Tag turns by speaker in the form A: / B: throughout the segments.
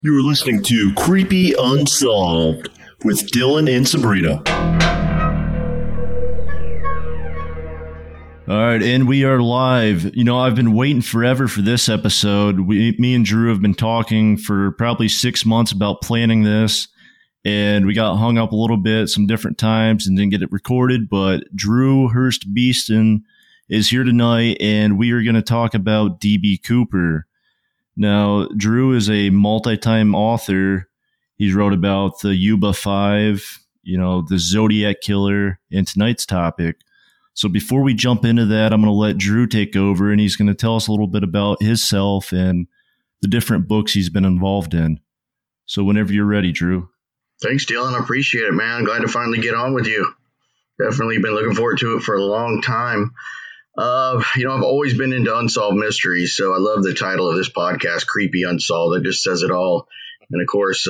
A: You are listening to Creepy Unsolved with Dylan and Sabrina.
B: All right, and we are live. You know, I've been waiting forever for this episode. Me and Drew have been talking for probably 6 months about planning this, and we got hung up a little bit some different times and didn't get it recorded, but Drew Hurst Beeston is here tonight, and we are going to talk about D.B. Cooper. Now, Drew is a multi-time author. He's wrote about the Yuba Five, the Zodiac Killer, and tonight's topic. So before we jump into that, I'm going to let Drew take over, and he's going to tell us a little bit about himself and the different books he's been involved in. So whenever you're ready, Drew.
C: Thanks, Dylan. I appreciate it, man. Glad to finally get on with you. Definitely been looking forward to it for a long time. I've always been into unsolved mysteries, so I love the title of this podcast, Creepy Unsolved. It just says it all. And of course,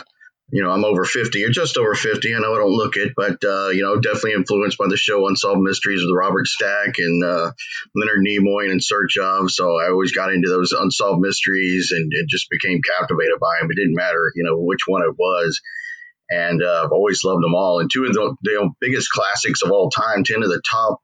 C: I'm over 50 or just over 50. I know I don't look it, but, definitely influenced by the show Unsolved Mysteries with Robert Stack and Leonard Nimoy and In Search Of. So I always got into those unsolved mysteries and just became captivated by them. It didn't matter, which one it was. And I've always loved them all. And two of the biggest classics of all time, two of the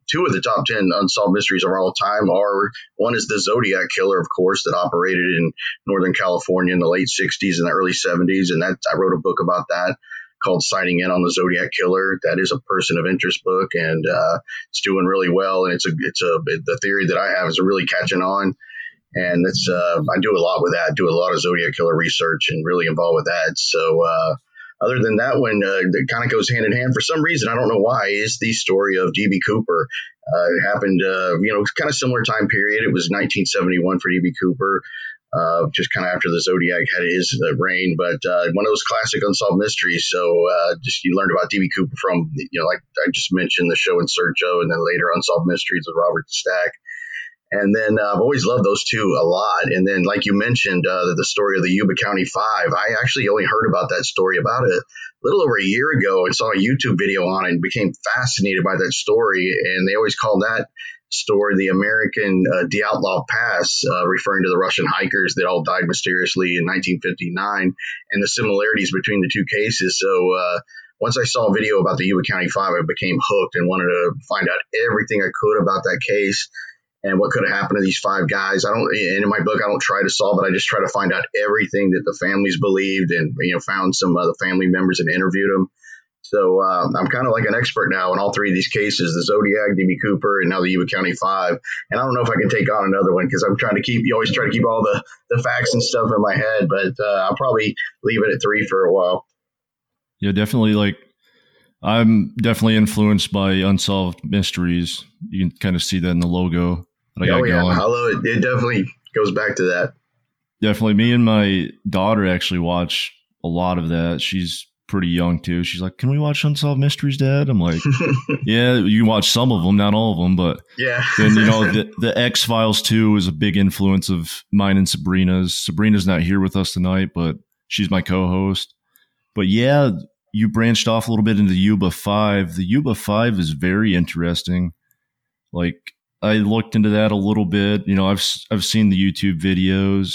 C: top 10 unsolved mysteries of all time are, one is the Zodiac Killer, of course, that operated in Northern California in the late 60s and the early 70s. And I wrote a book about that called Sighting In on the Zodiac Killer. That is a person of interest book, and it's doing really well. And the theory that I have is really catching on. And I do a lot with that. I do a lot of Zodiac Killer research and really involved with that. So, other than that one, that kind of goes hand in hand for some reason. I don't know why, is the story of D.B. Cooper. It happened, kind of similar time period. It was 1971 for D.B. Cooper, just kind of after the Zodiac had his reign. But one of those classic unsolved mysteries. So you learned about D.B. Cooper from, like I just mentioned, the show In Search Of, and then later Unsolved Mysteries with Robert Stack. And then I've always loved those two a lot. And then, like you mentioned, the story of the Yuba County Five, I actually only heard about that story about a little over a year ago and saw a YouTube video on it and became fascinated by that story. And they always call that story the American Dyatlov Pass, referring to the Russian hikers that all died mysteriously in 1959 and the similarities between the two cases. So once I saw a video about the Yuba County Five, I became hooked and wanted to find out everything I could about that case and what could have happened to these five guys. And in my book, I don't try to solve it. I just try to find out everything that the families believed and, found some of the family members and interviewed them. So I'm kind of like an expert now in all three of these cases, the Zodiac, D.B. Cooper, and now the Yuba County Five. And I don't know if I can take on another one because you always try to keep all the facts and stuff in my head, but I'll probably leave it at three for a while.
B: Yeah, definitely. I'm definitely influenced by unsolved mysteries. You can kind of see that in the logo.
C: I love it. It definitely goes back to that.
B: Definitely. Me and my daughter actually watch a lot of that. She's pretty young too. She's like, "Can we watch Unsolved Mysteries, Dad?" I'm like, "Yeah, you watch some of them, not all of them, but
C: yeah."
B: Then the X-Files too is a big influence of mine and Sabrina's. Sabrina's not here with us tonight, but she's my co-host. But yeah, you branched off a little bit into the Yuba Five. The Yuba Five is very interesting. I looked into that a little bit. I've seen the YouTube videos.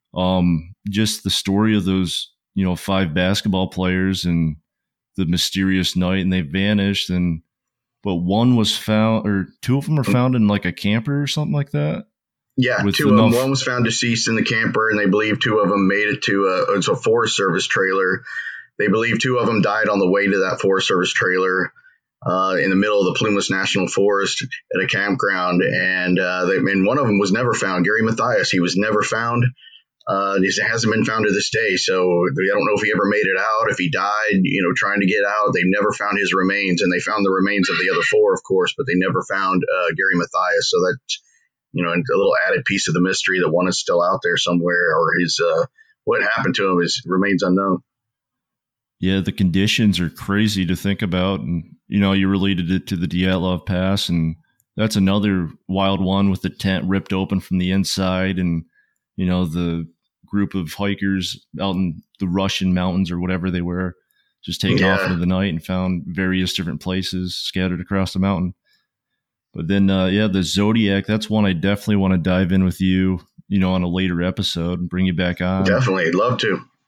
B: Just the story of those, five basketball players and the mysterious night, and they vanished. But one was found, or two of them are found in like a camper or something like that.
C: Yeah, two of them. One was found deceased in the camper, and they believe two of them made it to it's a Forest Service trailer. They believe two of them died on the way to that Forest Service trailer in the middle of the Plumas National Forest at a campground. And one of them was never found. Gary Mathias, he was never found. He hasn't been found to this day. So I don't know if he ever made it out, if he died, trying to get out. They never found his remains, and they found the remains of the other four, of course, but they never found Gary Mathias. So that's, a little added piece of the mystery that one is still out there somewhere, or what happened to him remains unknown.
B: Yeah, the conditions are crazy to think about. And, you related it to the Dyatlov Pass, and that's another wild one with the tent ripped open from the inside. And, the group of hikers out in the Russian mountains or whatever they were just taken off into the night and found various different places scattered across the mountain. But then, the Zodiac, that's one I definitely want to dive in with you, on a later episode and bring you back on.
C: Definitely. Love to.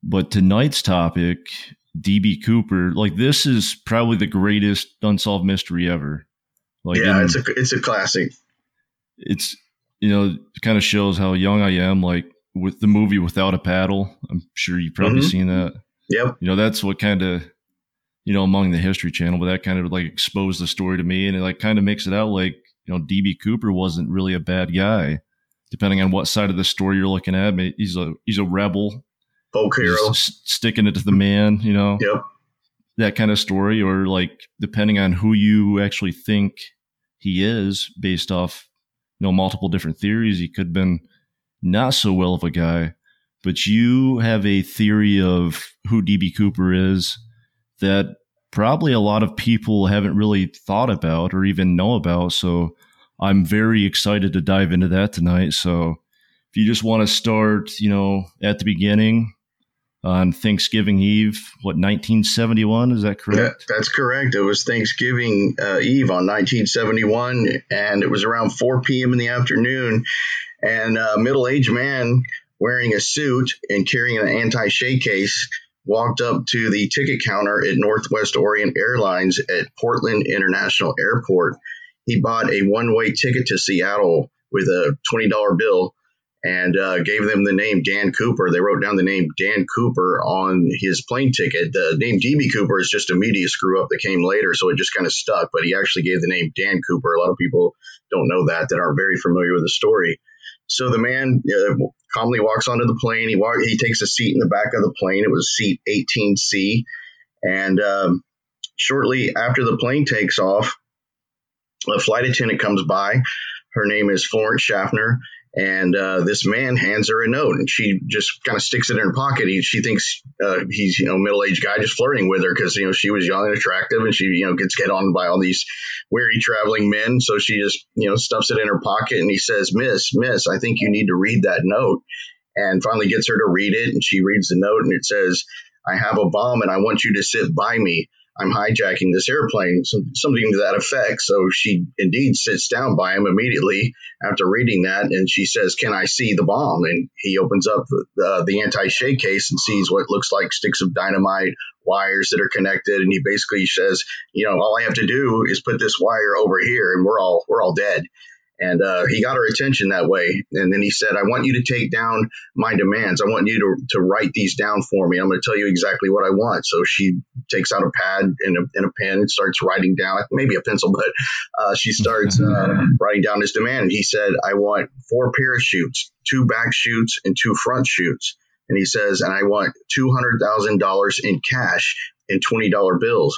B: But tonight's topic, DB Cooper, like this is probably the greatest unsolved mystery ever. Like,
C: yeah, it's a classic.
B: It's, it kind of shows how young I am. Like with the movie Without a Paddle, I'm sure you've probably seen that.
C: Yep.
B: That's what kind of, among the History Channel, but that kind of like exposed the story to me, and it like kind of makes it out like, DB Cooper wasn't really a bad guy, depending on what side of the story you're looking at. He's a rebel,
C: folk hero,
B: sticking it to the man,
C: Yep.
B: That kind of story, or like depending on who you actually think he is, based off multiple different theories, he could have been not so well of a guy. But you have a theory of who DB Cooper is that probably a lot of people haven't really thought about or even know about. So I'm very excited to dive into that tonight. So if you just want to start, at the beginning, on Thanksgiving Eve, 1971, is that correct?
C: That's correct. It was Thanksgiving Eve on 1971, and it was around 4 p.m. in the afternoon, and a middle-aged man wearing a suit and carrying an anti-shake case walked up to the ticket counter at Northwest Orient Airlines at Portland International Airport. He bought a one-way ticket to Seattle with a $20 bill, and gave them the name Dan Cooper. They wrote down the name Dan Cooper on his plane ticket. The name DB Cooper is just a media screw-up that came later, so it just kind of stuck, but he actually gave the name Dan Cooper. A lot of people don't know that aren't very familiar with the story. So the man calmly walks onto the plane. He takes a seat in the back of the plane. It was seat 18C, and shortly after the plane takes off, a flight attendant comes by. Her name is Florence Schaffner. And this man hands her a note, and she just kind of sticks it in her pocket. She thinks he's, middle-aged guy just flirting with her because, she was young and attractive, and she, gets get on by all these weary traveling men. So she just, stuffs it in her pocket, and he says, Miss, I think you need to read that note. And finally gets her to read it, and she reads the note, and it says, I have a bomb, and I want you to sit by me. I'm hijacking this airplane, something to that effect. So she indeed sits down by him immediately after reading that, and she says, can I see the bomb? And he opens up the anti-shake case and sees what looks like sticks of dynamite, wires that are connected, and he basically says, all I have to do is put this wire over here, and we're all dead. And he got her attention that way. And then he said, I want you to take down my demands. I want you to write these down for me. I'm going to tell you exactly what I want. So she takes out a pad and a pen and starts writing down, maybe a pencil, but she starts writing down his demand. And he said, I want 4 parachutes, 2 back chutes, and 2 front chutes. And he says, and I want $200,000 in cash and $20 bills.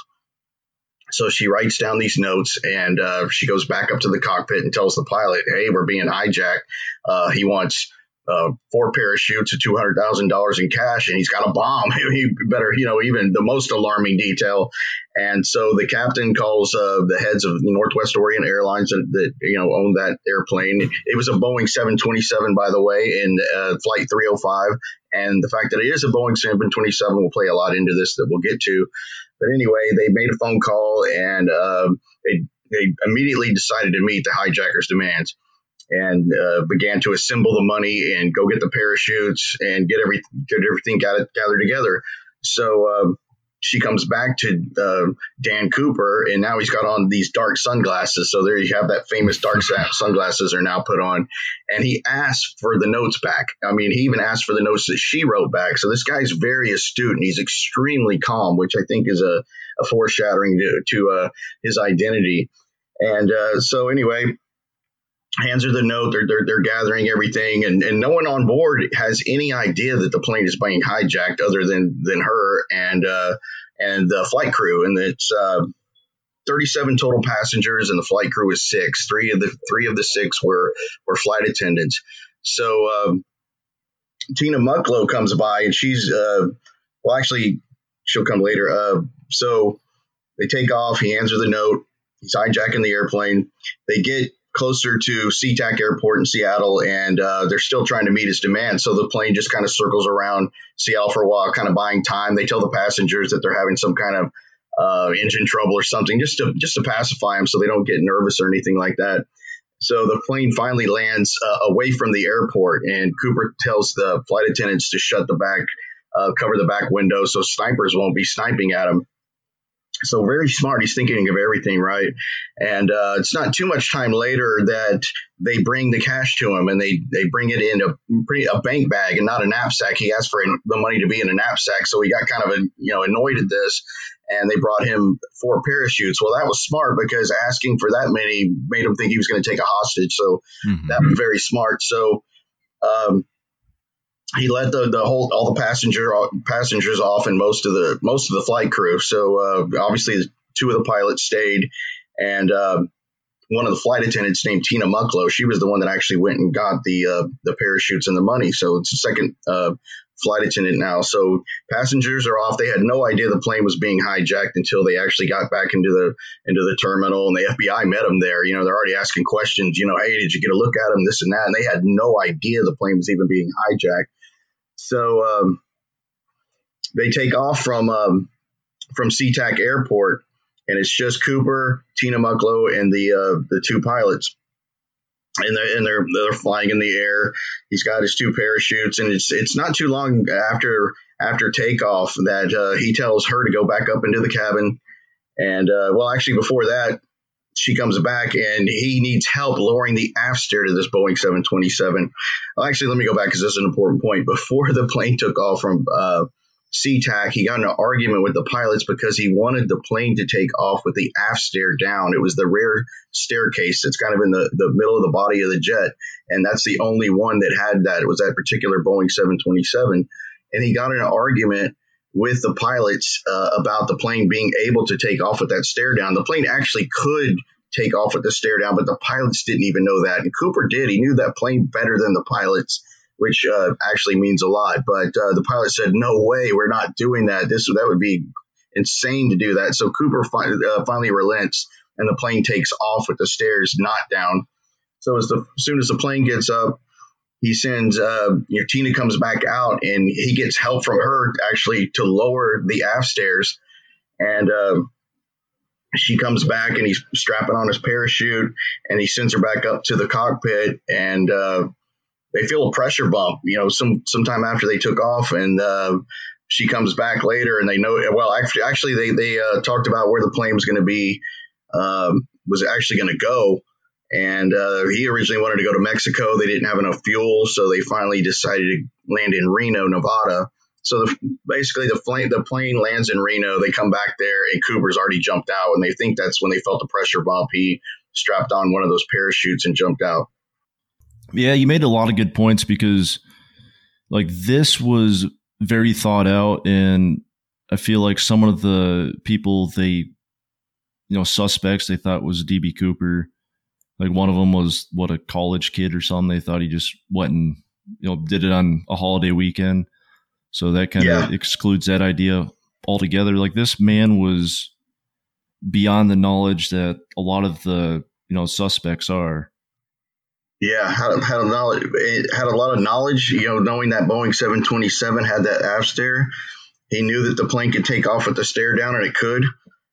C: So she writes down these notes, and she goes back up to the cockpit and tells the pilot, hey, we're being hijacked. He wants 4 parachutes and $200,000 in cash, and he's got a bomb. He better, even the most alarming detail. And so the captain calls the heads of Northwest Orient Airlines that own that airplane. It was a Boeing 727, by the way, in flight 305. And the fact that it is a Boeing 727 will play a lot into this that we'll get to. But anyway, they made a phone call, and they immediately decided to meet the hijackers' demands, and began to assemble the money and go get the parachutes and get everything gathered together. So she comes back to Dan Cooper, and now he's got on these dark sunglasses. So there you have that famous dark sunglasses are now put on. And he asked for the notes back. I mean, he even asked for the notes that she wrote back. So this guy's very astute, and he's extremely calm, which I think is a foreshadowing to his identity. And so anyway, hands her the note. They're gathering everything, and no one on board has any idea that the plane is being hijacked other than her and the flight crew. And it's 37 total passengers, and the flight crew is 6. Three of the 6 were flight attendants. So Tina Mucklow comes by, and she's actually she'll come later. So they take off. He hands her the note. He's hijacking the airplane. They get closer to SeaTac Airport in Seattle, and they're still trying to meet his demand. So the plane just kind of circles around Seattle for a while, kind of buying time. They tell the passengers that they're having some kind of engine trouble or something, just to pacify them so they don't get nervous or anything like that. So the plane finally lands away from the airport, and Cooper tells the flight attendants to shut the back cover the back window so snipers won't be sniping at him. So very smart. He's thinking of everything, right? And it's not too much time later that they bring the cash to him, and they bring it in a bank bag and not a knapsack. He asked for the money to be in a knapsack, so he got kind of annoyed at this, and they brought him 4 parachutes. Well, that was smart because asking for that many made him think he was going to take a hostage. So that was very smart. So he let all the passengers off and most of the flight crew. So obviously 2 of the pilots stayed, and one of the flight attendants named Tina Mucklow, she was the one that actually went and got the parachutes and the money. So it's the second flight attendant now. So passengers are off. They had no idea the plane was being hijacked until they actually got back into the terminal, and the FBI met them there. They're already asking questions. Hey, did you get a look at them? This and that, and they had no idea the plane was even being hijacked. So they take off from SeaTac Airport, and it's just Cooper, Tina Mucklow, and the 2 pilots, and they're flying in the air. He's got his 2 parachutes, and it's not too long after takeoff that he tells her to go back up into the cabin, and actually before that, she comes back and he needs help lowering the aft stair to this Boeing 727. Well, actually, let me go back because this is an important point. Before the plane took off from SeaTac, he got in an argument with the pilots because he wanted the plane to take off with the aft stair down. It was the rear staircase that's kind of in the middle of the body of the jet, and that's the only one that had that. It was that particular Boeing 727, and he got in an argument with the pilots about the plane being able to take off with that stare down. The plane actually could take off with the stare down, but the pilots didn't even know that. And Cooper did. He knew that plane better than the pilots, which actually means a lot. But the pilot said, no way, we're not doing that. That would be insane to do that. So Cooper finally relents, and the plane takes off with the stairs not down. So as soon as the plane gets up, he sends Tina comes back out, and he gets help from her actually to lower the aft stairs. And she comes back, and he's strapping on his parachute, and he sends her back up to the cockpit, and they feel a pressure bump, sometime after they took off, and she comes back later, and they know, well, actually they talked about where the plane was going to be, was actually going to go. And he originally wanted to go to Mexico. They didn't have enough fuel, so they finally decided to land in Reno, Nevada. So basically, the plane lands in Reno. They come back there, and Cooper's already jumped out, and they think that's when they felt the pressure bump. He strapped on one of those parachutes and jumped out.
B: Yeah, you made a lot of good points because, this was very thought out, and I feel like some of the people suspects they thought was DB Cooper. One of them was a college kid or something. They thought he just went and did it on a holiday weekend. So that kind of excludes that idea altogether. This man was beyond the knowledge that a lot of the suspects are.
C: Yeah, had a lot of knowledge. Knowing that Boeing 727 had that aft stair, he knew that the plane could take off with the stare down, and it could.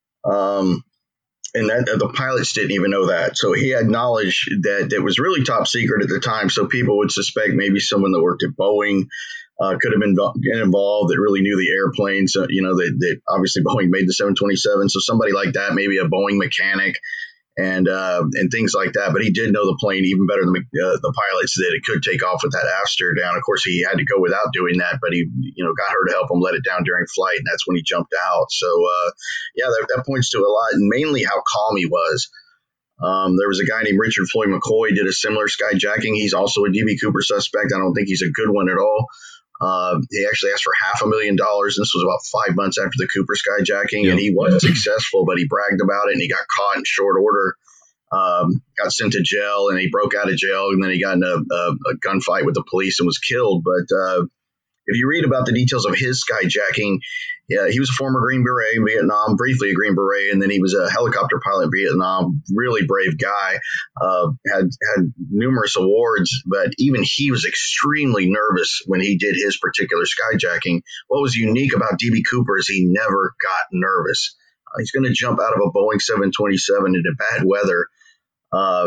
C: And that the pilots didn't even know that. So he had knowledge that was really top secret at the time. So people would suspect maybe someone that worked at Boeing could have been involved that really knew the airplanes. That obviously Boeing made the 727. So somebody like that, maybe a Boeing mechanic and things like that. But he did know the plane even better than the pilots, that it could take off with that aft stair down. Of course, he had to go without doing that, but he got her to help him let it down during flight, and that's when he jumped out. So that points to a lot, and mainly how calm he was. There was a guy named Richard Floyd McCoy did a similar skyjacking. He's also a DB Cooper suspect. I don't think he's a good one at all. He actually asked for $500,000. This was about 5 months after the Cooper skyjacking, and he wasn't successful, but he bragged about it, and he got caught in short order, got sent to jail, and he broke out of jail, and then he got in a gunfight with the police and was killed. But if you read about the details of his skyjacking, he was a former Green Beret in Vietnam, briefly a Green Beret, and then he was a helicopter pilot in Vietnam. Really brave guy, had numerous awards, but even he was extremely nervous when he did his particular skyjacking. What was unique about DB Cooper is he never got nervous. He's going to jump out of a Boeing 727 into bad weather.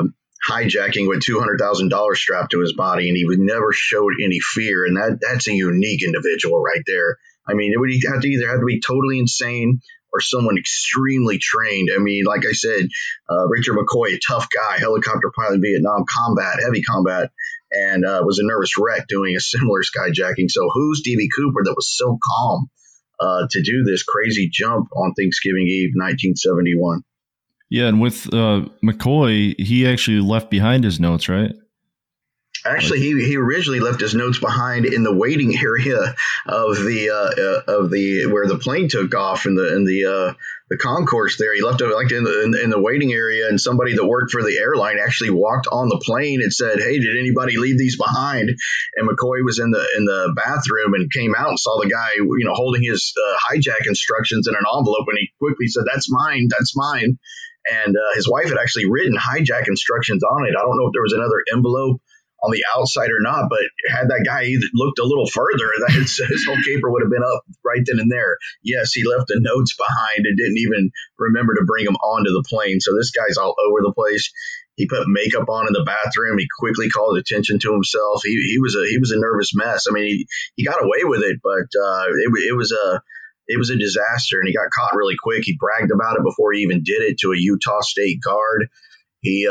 C: hijacking with $200,000 strapped to his body, and he would never showed any fear. And that's a unique individual right there. I mean, it would have to either have to be totally insane or someone extremely trained. I mean, like I said, Richard McCoy, a tough guy, helicopter pilot in Vietnam, heavy combat, and was a nervous wreck doing a similar skyjacking. So who's DB Cooper that was so calm to do this crazy jump on Thanksgiving Eve, 1971?
B: Yeah, and with McCoy, he actually left behind his notes, right?
C: Actually, he originally left his notes behind in the waiting area of the where the plane took off in the concourse there. He left it like in the waiting area, and somebody that worked for the airline actually walked on the plane and said, "Hey, did anybody leave these behind?" And McCoy was in the bathroom and came out and saw the guy, holding his hijack instructions in an envelope, and he quickly said, "That's mine. That's mine." And his wife had actually written hijack instructions on it. I don't know if there was another envelope on the outside or not, but had that guy looked a little further, his whole caper would have been up right then and there. Yes, he left the notes behind and didn't even remember to bring them onto the plane. So this guy's all over the place. He put makeup on in the bathroom. He quickly called attention to himself. He was a nervous mess. I mean, he got away with it, but it was a disaster, and he got caught really quick. He bragged about it before he even did it to a Utah State guard. He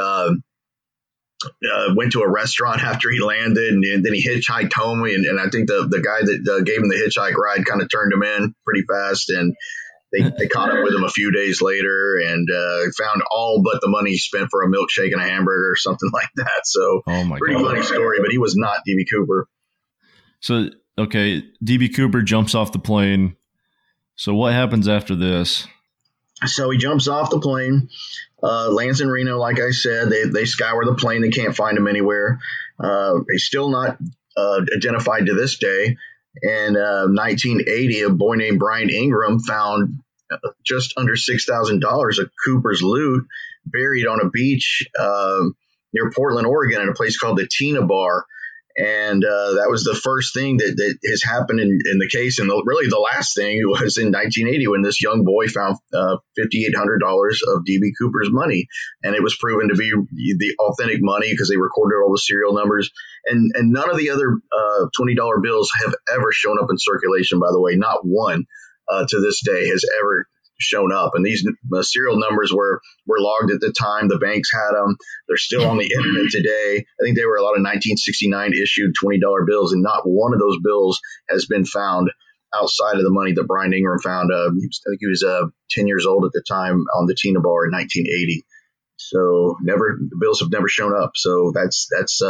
C: went to a restaurant after he landed, and then he hitchhiked home. And I think the guy that gave him the hitchhike ride kind of turned him in pretty fast. And they caught up with him a few days later and found all but the money he spent for a milkshake and a hamburger or something like that. So pretty funny story, but he was not DB Cooper.
B: So, okay, DB Cooper jumps off the plane. So what happens after this?
C: So he jumps off the plane, lands in Reno. Like I said, they scour the plane. They can't find him anywhere. He's still not identified to this day. In 1980, a boy named Brian Ingram found just under $6,000 of Cooper's loot buried on a beach near Portland, Oregon, at a place called the Tina Bar. And that was the first thing that has happened in the case. And really the last thing was in 1980 when this young boy found $5,800 of DB Cooper's money. And it was proven to be the authentic money because they recorded all the serial numbers. And none of the other $20 bills have ever shown up in circulation, by the way. Not one to this day has ever shown up. And these serial numbers were logged at the time. The banks had them. They're still on the internet today. I think they were a lot of 1969 issued $20 bills, and not one of those bills has been found outside of the money that Brian Ingram found. I think he was 10 years old at the time on the Tina Bar in 1980. So the bills have never shown up. So that's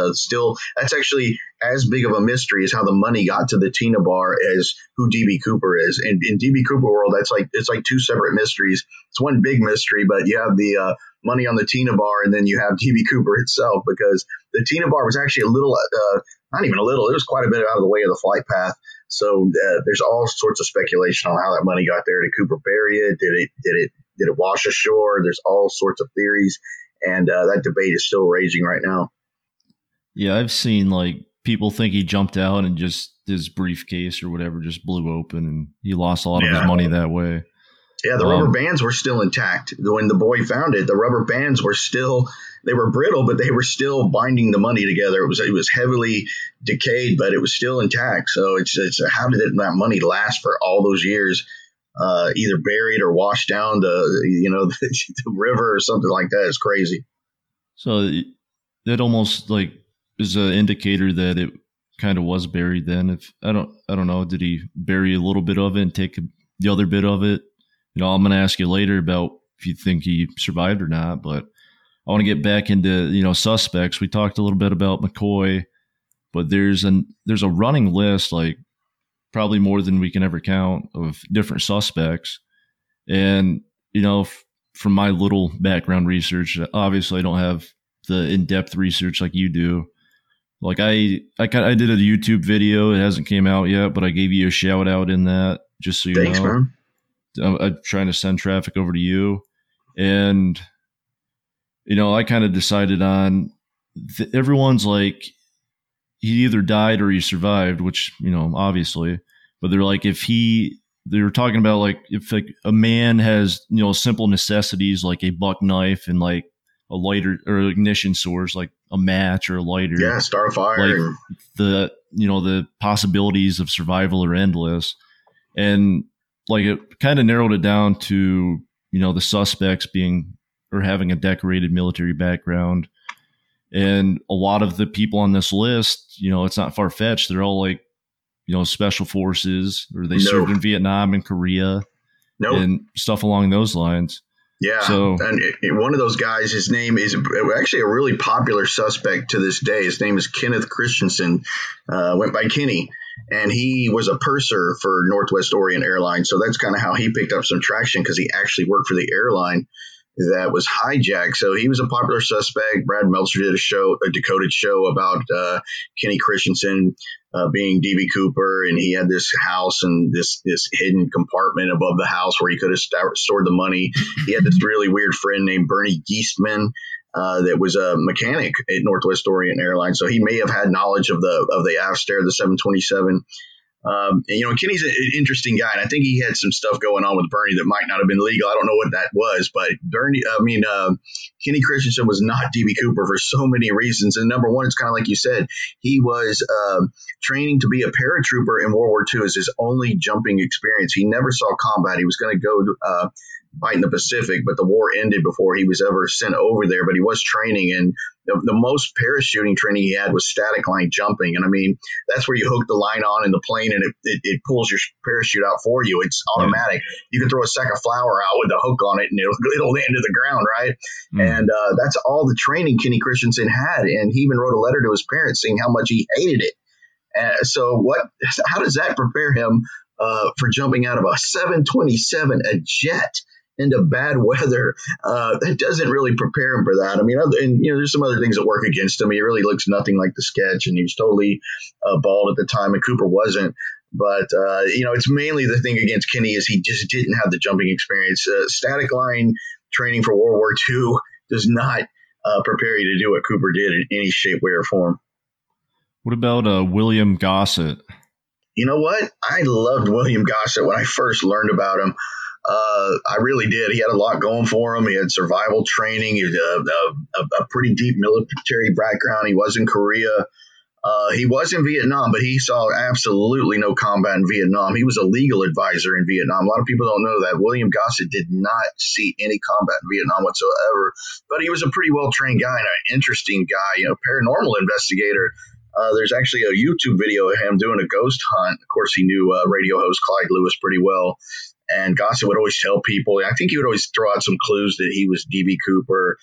C: actually as big of a mystery as how the money got to the Tina Bar as who DB Cooper is. And in DB Cooper world, it's like two separate mysteries. It's one big mystery, but you have the money on the Tina Bar, and then you have DB Cooper itself, because the Tina Bar was actually a little, not even a little, it was quite a bit out of the way of the flight path. So there's all sorts of speculation on how that money got there. Did Cooper bury it? Did it wash ashore? There's all sorts of theories, and that debate is still raging right now.
B: Yeah, I've seen people think he jumped out and just his briefcase or whatever just blew open, and he lost a lot of his money that way.
C: Yeah, the rubber bands were still intact. When the boy found it, the rubber bands were still, they were brittle, but they were still binding the money together. It was heavily decayed, but it was still intact. So it's how did that money last for all those years? Either buried or washed down the river or something like that. Is crazy.
B: So that almost is an indicator that it kind of was buried then. If I don't know, did he bury a little bit of it and take the other bit of it? I'm going to ask you later about if you think he survived or not, but I want to get back into, suspects. We talked a little bit about McCoy, but there's a running list, probably more than we can ever count, of different suspects. And, from my little background research, obviously I don't have the in-depth research like you do. I did a YouTube video. It hasn't came out yet, but I gave you a shout out in that, just so you
C: Thanks,
B: know.
C: Man.
B: I'm trying to send traffic over to you. And, I kind of decided on everyone's he either died or he survived, which, obviously, but they're they were talking about if a man has, simple necessities like a buck knife and a lighter or ignition source, like a match or a lighter.
C: Yeah, start a fire.
B: Like the possibilities of survival are endless. And like it kind of narrowed it down to, the suspects being or having a decorated military background. And a lot of the people on this list, it's not far fetched. They're all like, special forces, or they served in Vietnam and Korea and stuff along those lines.
C: Yeah.
B: So,
C: and one of those guys, his name is actually a really popular suspect to this day. His name is Kenneth Christensen, went by Kenny, and he was a purser for Northwest Orient Airlines. So that's kind of how he picked up some traction, because he actually worked for the airline that was hijacked. So he was a popular suspect. Brad Meltzer did a decoded show about Kenny Christensen being DB Cooper, and he had this house and this hidden compartment above the house where he could have stored the money. He had this really weird friend named Bernie Geistman that was a mechanic at Northwest Orient Airlines. So he may have had knowledge of the Avster, the 727. And Kenny's an interesting guy, and I think he had some stuff going on with Bernie that might not have been legal. I don't know what that was, but Kenny Christensen was not DB Cooper for so many reasons. And number one, it's kind of like you said, he was training to be a paratrooper in World War II as his only jumping experience. He never saw combat. He was going to go fight in the Pacific, but the war ended before he was ever sent over there. But he was training, and the most parachuting training he had was static line jumping. And I mean, that's where you hook the line on in the plane, and it pulls your parachute out for you. It's automatic. You can throw a sack of flour out with a hook on it, and it'll land to the ground, right? And that's all the training Kenny Christensen had. And he even wrote a letter to his parents saying how much he hated it. How does that prepare him for jumping out of a 727, a jet, into bad weather? That doesn't really prepare him for that. I mean, there's some other things that work against him. He really looks nothing like the sketch, and he was totally bald at the time, and Cooper wasn't. But, it's mainly the thing against Kenny is he just didn't have the jumping experience. Static line training for World War II does not prepare you to do what Cooper did in any shape, way, or form.
B: What about William Gossett? You know
C: what? I loved William Gossett when I first learned about him. I really did. He had a lot going for him. He had survival training. He had a pretty deep military background. He was in Korea. He was in Vietnam, but he saw absolutely no combat in Vietnam. He was a legal advisor in Vietnam. A lot of people don't know that. William Gossett did not see any combat in Vietnam whatsoever, but he was a pretty well-trained guy and an interesting guy, paranormal investigator. There's actually a YouTube video of him doing a ghost hunt. Of course, he knew radio host Clyde Lewis pretty well. And Gossett would always tell people, I think he would always throw out some clues that he was DB Cooper.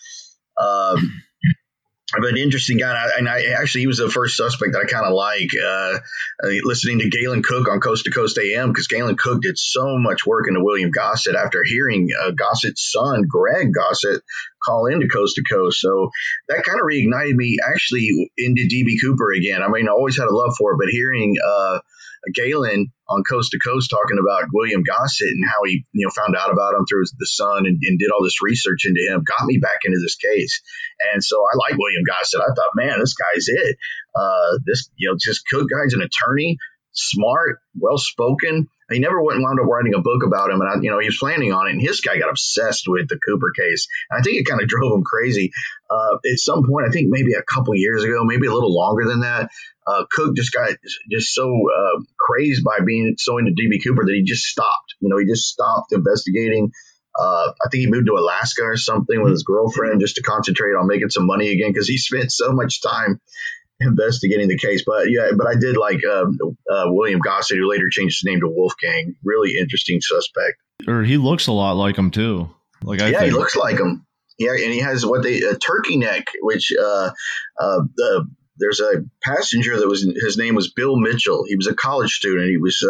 C: But interesting guy. And he was the first suspect that I kind of like, listening to Galen Cook on Coast to Coast AM, because Galen Cook did so much work into William Gossett after hearing Gossett's son, Greg Gossett, call into Coast to Coast. So that kind of reignited me actually into DB Cooper again. I mean, I always had a love for it, but hearing Galen on Coast to Coast talking about William Gossett and how he found out about him through the son and did all this research into him got me back into this case. And so I like William Gossett. I thought, man, this guy's it. Just Cook guy's an attorney, smart, well-spoken. He never wound up writing a book about him, and he was planning on it. And his guy got obsessed with the Cooper case, and I think it kind of drove him crazy. At some point, I think maybe a couple years ago, maybe a little longer than that, Cook just got so crazed by being so into DB Cooper that he just stopped. He just stopped investigating. I think he moved to Alaska or something with his girlfriend just to concentrate on making some money again, because he spent so much time investigating the case. But I did like William Gossett, who later changed his name to Wolfgang. Really interesting suspect.
B: Or he looks a lot like him too.
C: He looks like him. Yeah, and he has a turkey neck, which there's a passenger his name was Bill Mitchell. He was a college student. He was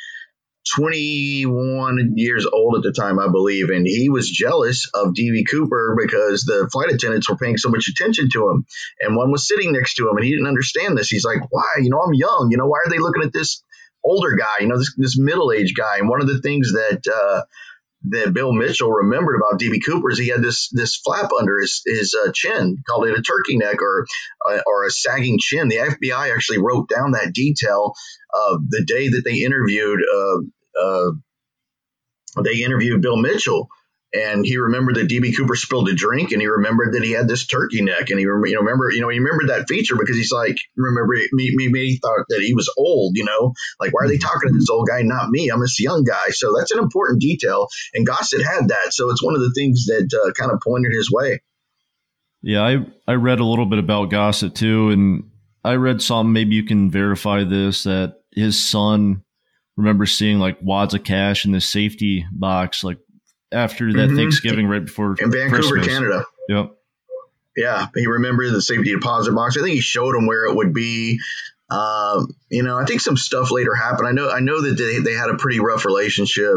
C: 21 years old at the time, I believe, and he was jealous of DB Cooper because the flight attendants were paying so much attention to him, and one was sitting next to him, and he didn't understand this. He's like, why? I'm young. Why are they looking at this older guy? This middle-aged guy. And one of the things that Bill Mitchell remembered about DB Cooper is he had this flap under his chin, called it a turkey neck or a sagging chin. The FBI actually wrote down that detail the day that they interviewed Bill Mitchell. And he remembered that DB Cooper spilled a drink, and he remembered that he had this turkey neck, and he remembered that feature because he's like, remember, he thought that he was old, like, why are they talking to this old guy, not me? I'm this young guy. So that's an important detail, and Gossett had that. So it's one of the things that kind of pointed his way.
B: Yeah, I read a little bit about Gossett too, and I read something, maybe you can verify this, that his son remembers seeing like wads of cash in the safety box, like after that Thanksgiving, right before
C: in Vancouver,
B: Christmas.
C: Canada.
B: Yep.
C: Yeah, he remembered the safety deposit box. I think he showed him where it would be. I think some stuff later happened. I know that they had a pretty rough relationship.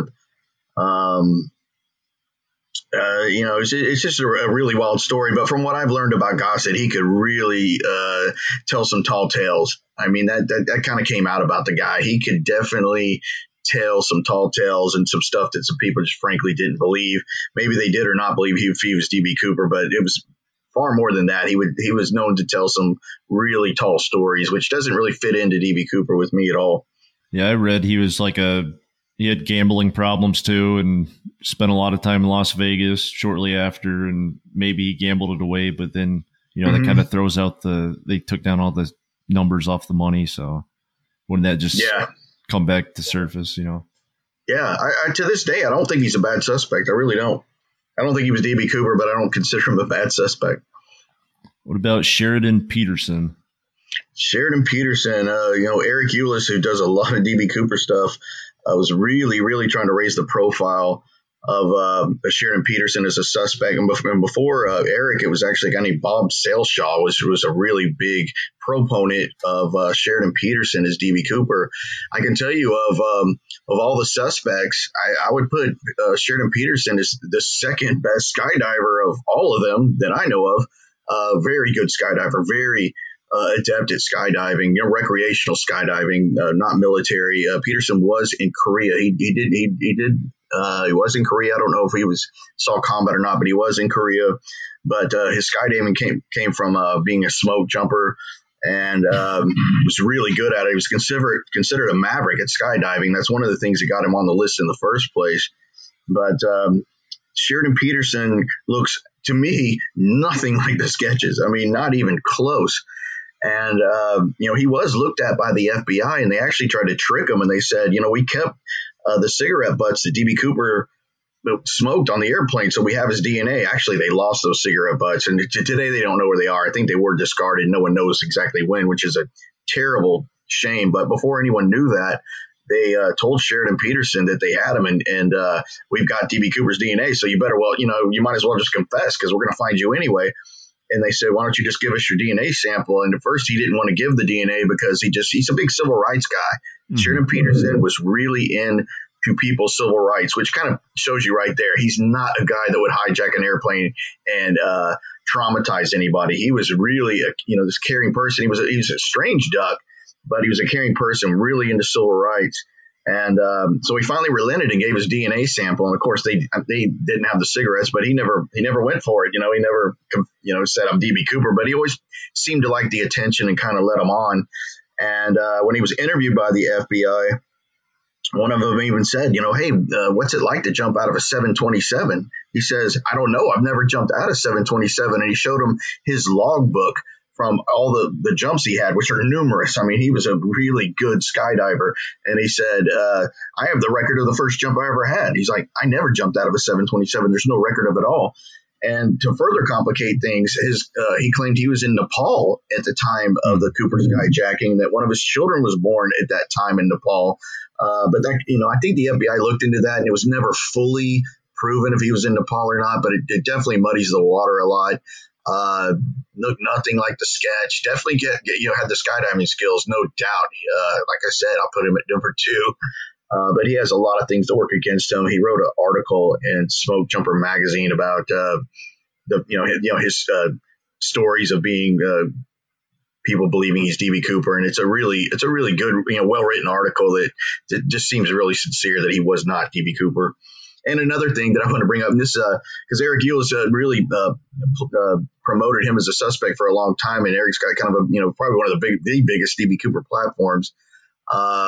C: It's just a really wild story. But from what I've learned about Gossett, he could really tell some tall tales. I mean, that kind of came out about the guy. He could definitely tell some tall tales and some stuff that some people just frankly didn't believe. Maybe they did or not believe he was DB Cooper, but it was far more than that. He was known to tell some really tall stories, which doesn't really fit into DB Cooper with me at all.
B: Yeah, I read he was he had gambling problems too, and spent a lot of time in Las Vegas shortly after, and maybe he gambled it away, but then, that kind of throws out they took down all the numbers off the money. So wouldn't that just come back to surface,
C: Yeah. I to this day, I don't think he's a bad suspect. I really don't. I don't think he was DB Cooper, but I don't consider him a bad suspect.
B: What about Sheridan Peterson?
C: Sheridan Peterson, Eric Eulis, who does a lot of DB Cooper stuff, was really, really trying to raise the profile of Sheridan Peterson as a suspect. And before Eric, it was actually a guy named Bob Saleshaw, which was a really big proponent of Sheridan Peterson as DB Cooper. I can tell you of all the suspects, I would put Sheridan Peterson as the second best skydiver of all of them that I know of. Very good skydiver, very adept at skydiving, recreational skydiving, not military. Peterson was in Korea. He was in Korea. I don't know if he saw combat or not, but he was in Korea. But his skydiving came from being a smoke jumper, and was really good at it. He was considered a maverick at skydiving. That's one of the things that got him on the list in the first place. But Sheridan Peterson looks, to me, nothing like the sketches. I mean, not even close. And, he was looked at by the FBI, and they actually tried to trick him. And they said, we kept the cigarette butts that DB Cooper smoked on the airplane, so we have his DNA. Actually, they lost those cigarette butts, and today they don't know where they are. I think they were discarded. No one knows exactly when, which is a terrible shame. But before anyone knew that, they told Sheridan Peterson that they had him, and we've got DB Cooper's DNA, so you might as well just confess, because we're going to find you anyway. And they said, why don't you just give us your DNA sample? And at first he didn't want to give the DNA because he's a big civil rights guy. Mm-hmm. Sheridan Peterson was really into people's civil rights, which kind of shows you right there. He's not a guy that would hijack an airplane and traumatize anybody. He was really this caring person. He was a strange duck, but he was a caring person, really into civil rights. And so he finally relented and gave his DNA sample. And of course, they didn't have the cigarettes, but he never went for it. He never said I'm DB Cooper, but he always seemed to like the attention and kind of let him on. And when he was interviewed by the FBI, one of them even said, hey, what's it like to jump out of a 727? He says, I don't know. I've never jumped out of 727. And he showed him his logbook from all the jumps he had, which are numerous. I mean, he was a really good skydiver. And he said, I have the record of the first jump I ever had. He's like, I never jumped out of a 727. There's no record of it all. And to further complicate things, he claimed he was in Nepal at the time of the Cooper skyjacking, that one of his children was born at that time in Nepal. But that, I think the FBI looked into that, and it was never fully proven if he was in Nepal or not, but it definitely muddies the water a lot. Looked nothing like the sketch. Definitely had the skydiving skills, no doubt. Like I said, I'll put him at number 2. But he has a lot of things to work against him. He wrote an article in Smoke Jumper magazine about his stories of being people believing he's DB Cooper, and it's a really good, well written article that just seems really sincere that he was not DB Cooper. And another thing that I want to bring up, and this because Eric Eulis really promoted him as a suspect for a long time, and Eric's got kind of probably one of the biggest DB Cooper platforms.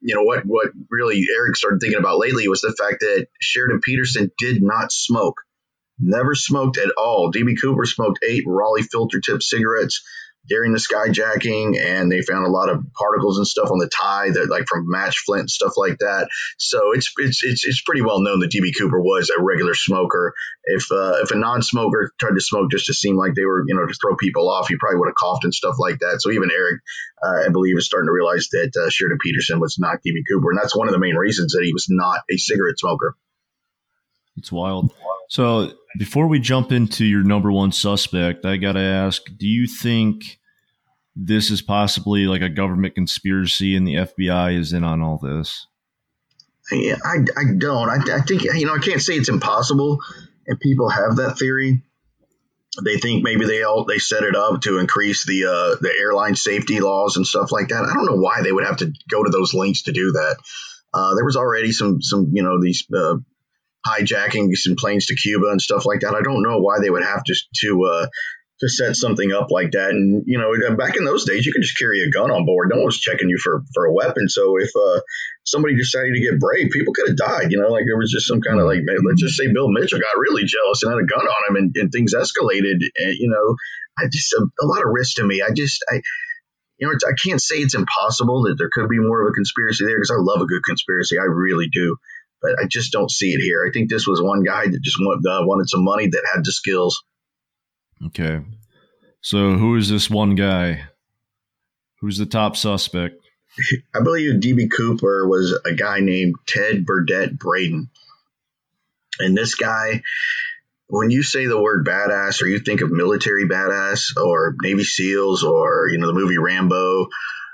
C: what really Eric started thinking about lately was the fact that Sheridan Peterson did not smoke. Never smoked at all. DB Cooper smoked 8 Raleigh filter tip cigarettes during the skyjacking, and they found a lot of particles and stuff on the tie that like from match flint and stuff like that. So it's pretty well known that DB Cooper was a regular smoker. If a non-smoker tried to smoke just to seem like they were, to throw people off, he probably would have coughed and stuff like that. So even Eric, I believe, is starting to realize that Sheridan Peterson was not DB Cooper, and that's one of the main reasons that he was not a cigarette smoker.
B: It's wild. So before we jump into your number one suspect, I got to ask, do you think this is possibly like a government conspiracy and the FBI is in on all this?
C: Yeah, I don't. I think, I can't say it's impossible, and people have that theory. They think maybe they set it up to increase the airline safety laws and stuff like that. I don't know why they would have to go to those lengths to do that. There was already some these hijacking some planes to Cuba and stuff like that. I don't know why they would have to set something up like that. And, back in those days, you could just carry a gun on board. No one was checking you for a weapon. So if somebody decided to get brave, people could have died. Like there was just some kind of like, let's just say Bill Mitchell got really jealous and had a gun on him and things escalated. And, I just a lot of risk to me. I can't say it's impossible that there could be more of a conspiracy there because I love a good conspiracy. I really do. But I just don't see it here. I think this was one guy that just wanted some money that had the skills.
B: Okay. So who is this one guy? Who's the top suspect?
C: I believe DB Cooper was a guy named Ted Burdett Braden. And this guy, when you say the word badass or you think of military badass or Navy SEALs or, the movie Rambo,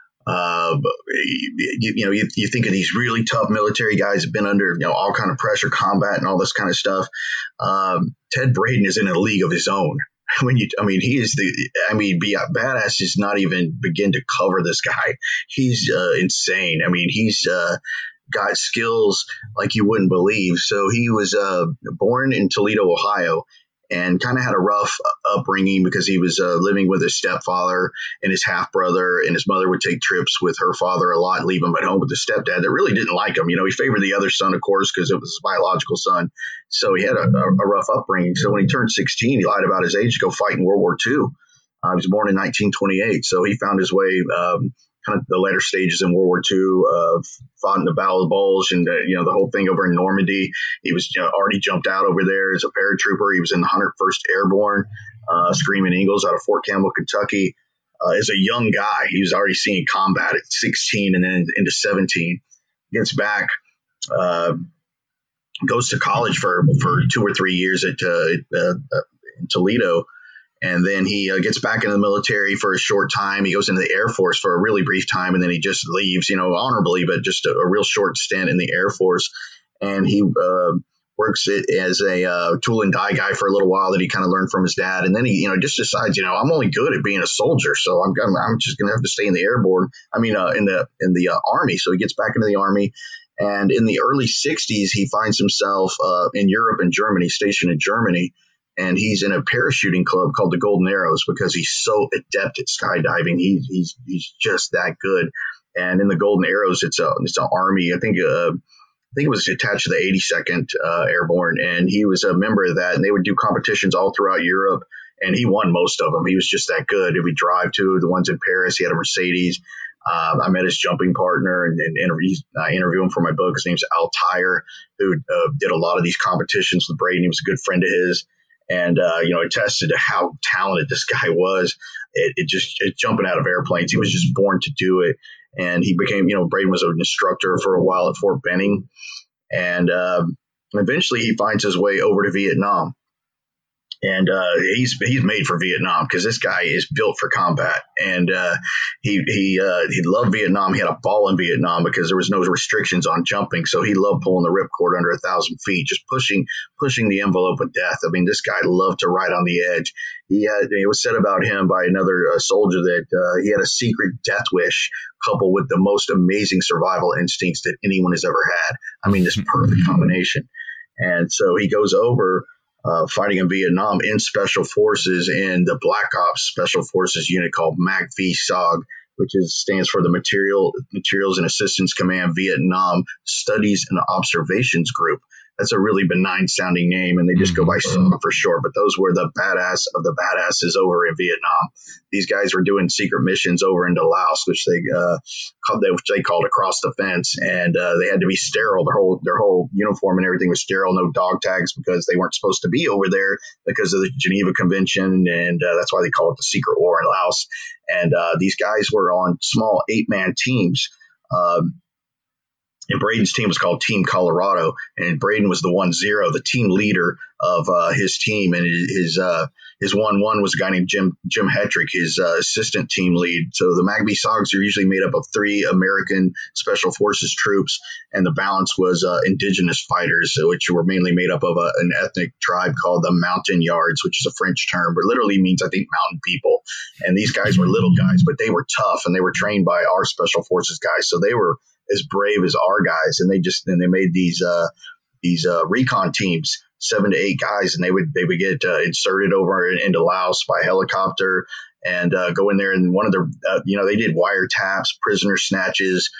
C: you think of these really tough military guys have been under all kind of pressure, combat, and all this kind of stuff. Ted Braden is in a league of his own. He is badass does not even begin to cover this guy. He's insane. He's got skills like you wouldn't believe. So he was born in Toledo, Ohio, and kind of had a rough upbringing because he was living with his stepfather and his half brother, and his mother would take trips with her father a lot and leave him at home with his stepdad that really didn't like him. He favored the other son, of course, because it was his biological son. So he had a rough upbringing. So when he turned 16, he lied about his age to go fight in World War II. He was born in 1928. So he found his way kind of the later stages in World War II, fought in the Battle of the Bulge and, the whole thing over in Normandy. He was already jumped out over there as a paratrooper. He was in the 101st Airborne, Screaming Eagles out of Fort Campbell, Kentucky. As a young guy, he was already seeing combat at 16 and then into 17. Gets back, goes to college for 2 or 3 years at in Toledo. And then he gets back into the military for a short time. He goes into the Air Force for a really brief time, and then he just leaves, honorably, but just a real short stint in the Air Force. And he works as a tool and die guy for a little while that he kind of learned from his dad. And then he, just decides, I'm only good at being a soldier, so I'm just going to have to stay in the airborne. In the Army. So he gets back into the Army. And in the early 60s, he finds himself in Europe and Germany, stationed in Germany. And he's in a parachuting club called the Golden Arrows because he's so adept at skydiving. He's just that good. And in the Golden Arrows, it's an Army. I think it was attached to the 82nd Airborne, and he was a member of that. And they would do competitions all throughout Europe, and he won most of them. He was just that good. We drive to the ones in Paris. He had a Mercedes. I met his jumping partner and I interviewed him for my book. His name's Al Tyre, who did a lot of these competitions with Braden. He was a good friend of his. And, attested to how talented this guy was. It's jumping out of airplanes. He was just born to do it. And he became, Braden was an instructor for a while at Fort Benning. And eventually he finds his way over to Vietnam. And he's made for Vietnam because this guy is built for combat. And he loved Vietnam. He had a ball in Vietnam because there was no restrictions on jumping. So he loved pulling the ripcord under 1,000 feet, just pushing the envelope of death. This guy loved to ride on the edge. It was said about him by another soldier that he had a secret death wish coupled with the most amazing survival instincts that anyone has ever had. This perfect combination. And so he goes over fighting in Vietnam in Special Forces in the Black Ops Special Forces unit called MACV-SOG, which stands for the Materials and Assistance Command Vietnam Studies and Observations Group. That's a really benign sounding name, and they just go by SOG for short. But those were the badass of the badasses over in Vietnam. These guys were doing secret missions over into Laos, which they called across the fence, and they had to be sterile. Their whole uniform and everything was sterile, no dog tags, because they weren't supposed to be over there because of the Geneva Convention, and that's why they call it the Secret War in Laos. And these guys were on small 8-man teams. And Braden's team was called Team Colorado, and Braden was the 1-0, the team leader of his team, and his 1-1 was a guy named Jim Hetrick, his assistant team lead. So the MACV SOGs are usually made up of 3 American Special Forces troops, and the balance was indigenous fighters, which were mainly made up of an ethnic tribe called the Montagnards, which is a French term, but literally means, I think, mountain people. And these guys were little guys, but they were tough, and they were trained by our Special Forces guys, so they were as brave as our guys. And they made these recon teams, 7 to 8 guys, and they would get inserted over into Laos by helicopter and go in there. And one of their they did wiretaps, prisoner snatches,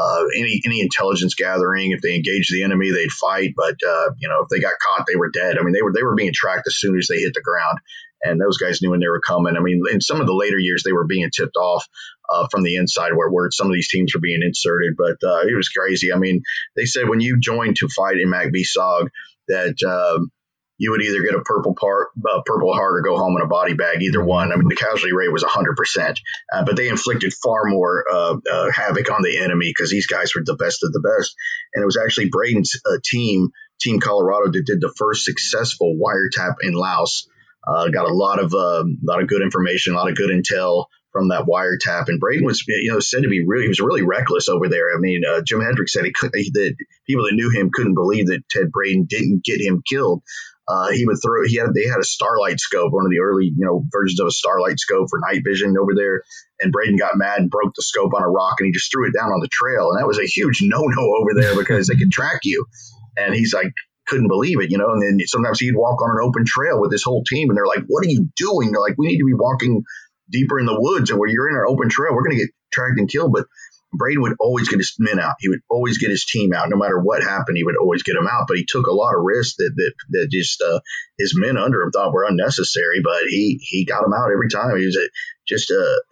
C: any intelligence gathering. If they engaged the enemy, they'd fight, but if they got caught, they were dead. I mean, they were being tracked as soon as they hit the ground. And those guys knew when they were coming. I mean, in some of the later years, they were being tipped off from the inside where some of these teams were being inserted. But it was crazy. I mean, they said when you joined to fight in MACV SOG that you would either get a Purple Heart or go home in a body bag, either one. I mean, the casualty rate was 100%. But they inflicted far more havoc on the enemy because these guys were the best of the best. And it was actually Braden's Team Colorado, that did the first successful wiretap in Laos. Got a lot of good information, a lot of good intel from that wiretap. And Braden was, said to be he was really reckless over there. I mean, Jim Hendricks said that people that knew him couldn't believe that Ted Braden didn't get him killed. They had a Starlight scope, one of the early, versions of a Starlight scope for night vision over there. And Braden got mad and broke the scope on a rock, and he just threw it down on the trail. And that was a huge no-no over there because they could track you. And he's like, couldn't believe it, and then sometimes he'd walk on an open trail with his whole team, and they're like, what are you doing? They're like, we need to be walking deeper in the woods, and where you're in an open trail, we're going to get tracked and killed. But Braden would always get his men out. He would always get his team out. No matter what happened, he would always get them out. But he took a lot of risks that just his men under him thought were unnecessary. But he got them out every time. He was just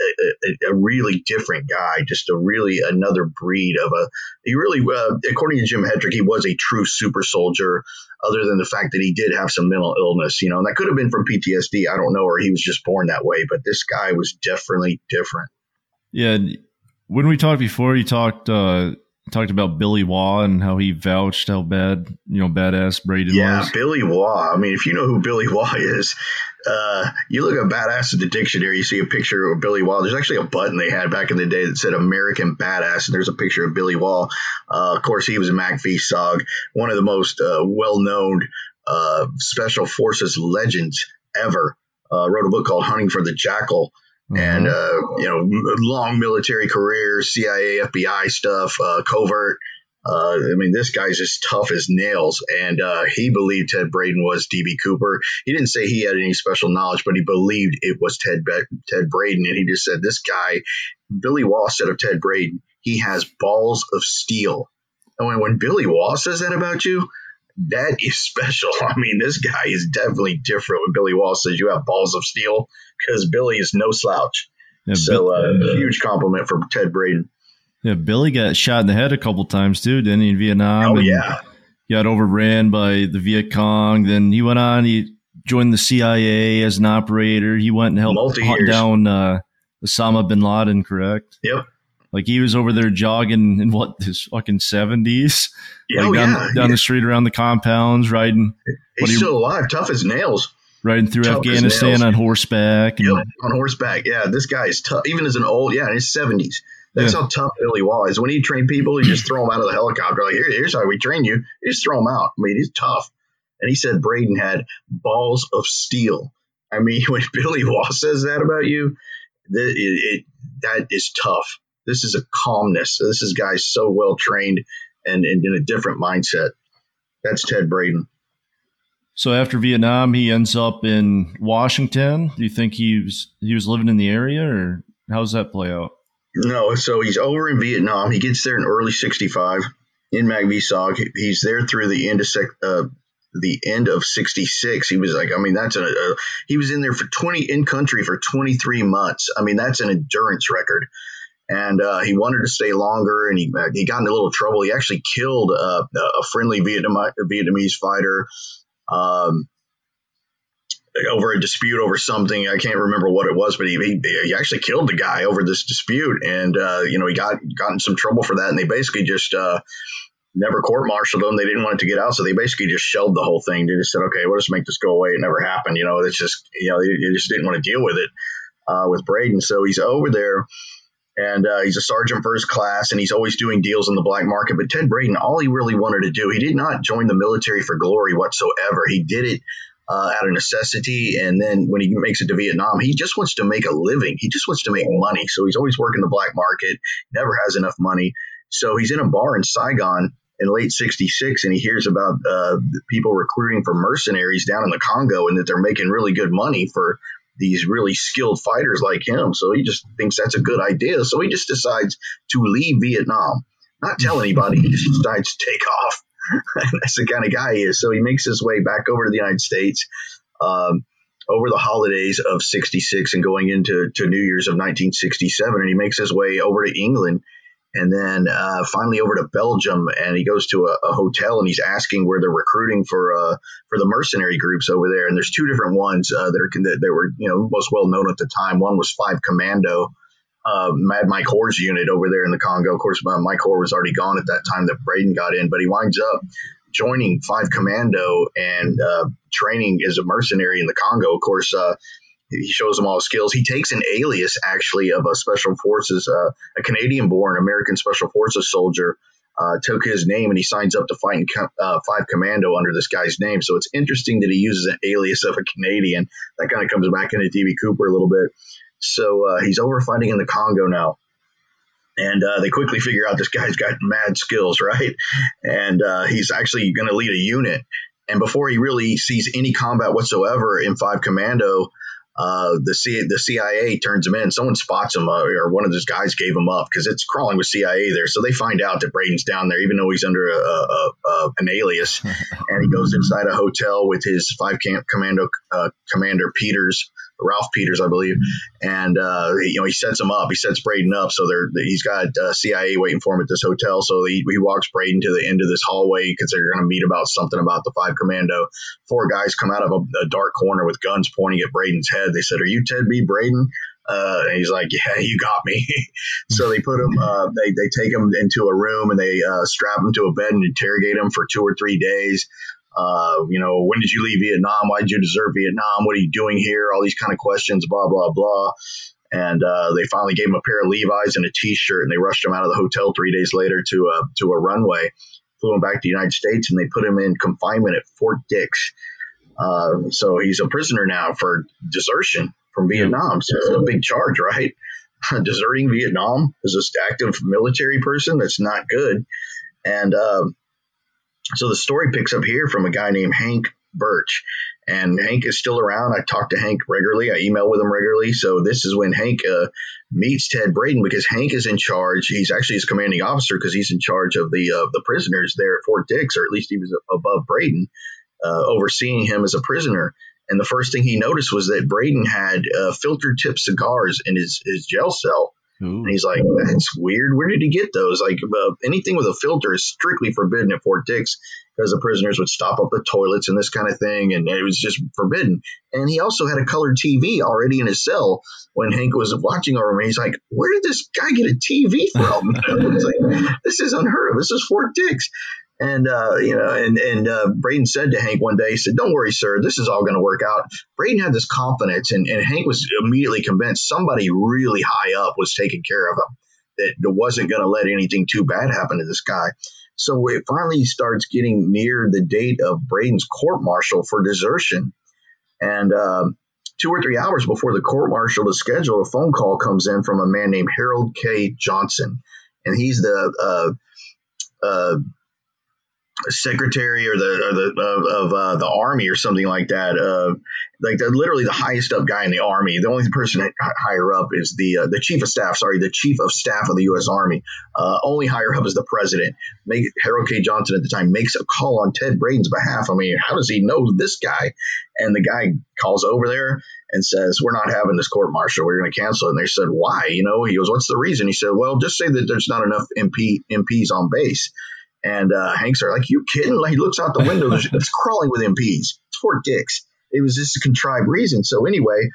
C: a really different guy, just another breed of according to Jim Hetrick, he was a true super soldier, other than the fact that he did have some mental illness, and that could have been from PTSD. I don't know, or he was just born that way. But this guy was definitely different.
B: Yeah. When we talked before, you talked about Billy Waugh and how he vouched how badass Braden was.
C: Yeah, Billy Waugh. I mean, if you know who Billy Waugh is, you look at badass in the dictionary, you see a picture of Billy Waugh. There's actually a button they had back in the day that said American Badass, and there's a picture of Billy Waugh. Of course, he was a MACV SOG, one of the most well-known Special Forces legends ever. Wrote a book called Hunting for the Jackal. And, long military career, CIA, FBI stuff, covert. This guy's as tough as nails. And he believed Ted Braden was D.B. Cooper. He didn't say he had any special knowledge, but he believed it was Ted Braden. And he just said, this guy, Billy Waugh said of Ted Braden, he has balls of steel. And when Billy Waugh says that about you, that is special. I mean, this guy is definitely different when Billy Waugh says you have balls of steel, because Billy is no slouch. Yeah, so huge compliment for Ted Braden.
B: Yeah, Billy got shot in the head a couple times too, didn't he, in Vietnam?
C: Oh, yeah.
B: Got overran by the Viet Cong. Then he went on, he joined the CIA as an operator. He went and helped hunt down Osama bin Laden, correct?
C: Yep.
B: Like he was over there jogging in his fucking 70s.
C: Yeah,
B: down the street around the compounds, riding.
C: He's still alive, tough as nails.
B: Riding through Afghanistan on horseback.
C: Yep, on horseback. Yeah, this guy is tough. Even as an old, in his 70s. That's how tough Billy Waugh is. When he trained people, he just throw them out of the helicopter. Like, here's how we train you. You just throw them out. I mean, he's tough. And he said Braden had balls of steel. I mean, when Billy Waugh says that about you, that is tough. This is a calmness. This is guys so well trained and in a different mindset. That's Ted Braden.
B: So after Vietnam, he ends up in Washington. Do you think he was living in the area, or how does that play out?
C: No, so he's over in Vietnam. He gets there in early '65 in Mag VSOG. He's there through the end of '66. He was like, I mean, he was in there for in country for 23 months. I mean, that's an endurance record. And he wanted to stay longer, and he got in a little trouble. He actually killed a friendly Vietnamese fighter over a dispute over something. I can't remember what it was, but he actually killed the guy over this dispute, and he got in some trouble for that. And they basically just never court-martialed him. They didn't want it to get out, so they basically just shelved the whole thing. They just said, "Okay, we'll just make this go away." It never happened. It's just they just didn't want to deal with it with Braden. So he's over there. And he's a sergeant first class, and he's always doing deals in the black market. But Ted Braden, all he really wanted to do, he did not join the military for glory whatsoever. He did it out of necessity. And then when he makes it to Vietnam, he just wants to make a living. He just wants to make money. So he's always working the black market, never has enough money. So he's in a bar in Saigon in late '66, and he hears about people recruiting for mercenaries down in the Congo, and that they're making really good money for these really skilled fighters like him. So he just thinks that's a good idea. So he just decides to leave Vietnam, not tell anybody. He just decides to take off. That's the kind of guy he is. So he makes his way back over to the United States over the holidays of '66 and going into New Year's of 1967. And he makes his way over to England, and then finally over to Belgium, and he goes to a hotel, and he's asking where they're recruiting for the mercenary groups over there. And there's two different ones that were most well known at the time. One was 5 Commando, Mad Mike Hoare's unit over there in the Congo. Of course, Mike Hoare was already gone at that time that Braden got in, but he winds up joining 5 Commando and training as a mercenary in the Congo. Of course, he shows them all his skills. He takes an alias, actually, of a Special Forces, a Canadian-born American Special Forces soldier, took his name, and he signs up to fight in 5 Commando under this guy's name. So it's interesting that he uses an alias of a Canadian. That kind of comes back into D.B. Cooper a little bit. So he's over fighting in the Congo now. And they quickly figure out this guy's got mad skills, right? And he's actually going to lead a unit. And before he really sees any combat whatsoever in 5 Commando, the CIA turns him in. Someone spots him, or one of those guys gave him up because it's crawling with CIA there. So they find out that Braden's down there, even though he's under an alias. And he goes inside a hotel with his 5 Commando Commander Peters, Ralph Peters, I believe. And he sets him up. He sets Braden up. So he's got CIA waiting for him at this hotel. So he walks Braden to the end of this hallway because they're going to meet about something about the 5 Commando. 4 guys come out of a dark corner with guns pointing at Braden's head. They said, "Are you Ted B. Braden?" And he's like, "Yeah, you got me." So they put him, they take him into a room, and they strap him to a bed and interrogate him for 2 or 3 days. When did you leave Vietnam? Why did you desert Vietnam? What are you doing here? All these kind of questions, blah, blah, blah. And they finally gave him a pair of Levi's and a T-shirt, and they rushed him out of the hotel 3 days later to a runway, flew him back to the United States, and they put him in confinement at Fort Dix. So he's a prisoner now for desertion from Vietnam. So it's a big charge, right? Deserting Vietnam as an active military person, that's not good. And so the story picks up here from a guy named Hank Birch. And Hank is still around. I talk to Hank regularly. I email with him regularly. So this is when Hank meets Ted Braden, because Hank is in charge. He's actually his commanding officer because he's in charge of the prisoners there at Fort Dix, or at least he was above Braden, overseeing him as a prisoner. And the first thing he noticed was that Braden had filtered tip cigars in his jail cell. Ooh. And he's like, "That's weird. Where did he get those?" Like, anything with a filter is strictly forbidden at Fort Dix because the prisoners would stop up the toilets and this kind of thing. And it was just forbidden. And he also had a colored TV already in his cell when Hank was watching over him. He's like, "Where did this guy get a TV from?" It's like, this is unheard of. This is Fort Dix. And, Braden said to Hank one day, he said, "Don't worry, sir, this is all going to work out." Braden had this confidence, and Hank was immediately convinced somebody really high up was taking care of him, that wasn't going to let anything too bad happen to this guy. So it finally starts getting near the date of Braden's court-martial for desertion. And 2 or 3 hours before the court-martial is scheduled, a phone call comes in from a man named Harold K. Johnson. And he's the secretary or the army or something like that. Like they're literally the highest up guy in the army. The only person higher up is the chief of staff. Sorry, the chief of staff of the U.S. Army. Only higher up is the president. Harold K. Johnson at the time makes a call on Ted Braden's behalf. I mean, how does he know this guy? And the guy calls over there and says, "We're not having this court martial. We're going to cancel it." And they said, "Why?" He goes, "What's the reason?" He said, "Well, just say that there's not enough MPs on base." And Hanks are like, "You kidding?" Like, he looks out the window. It's crawling with MPs. It's Fort Dix. It was just a contrived reason. So anyway,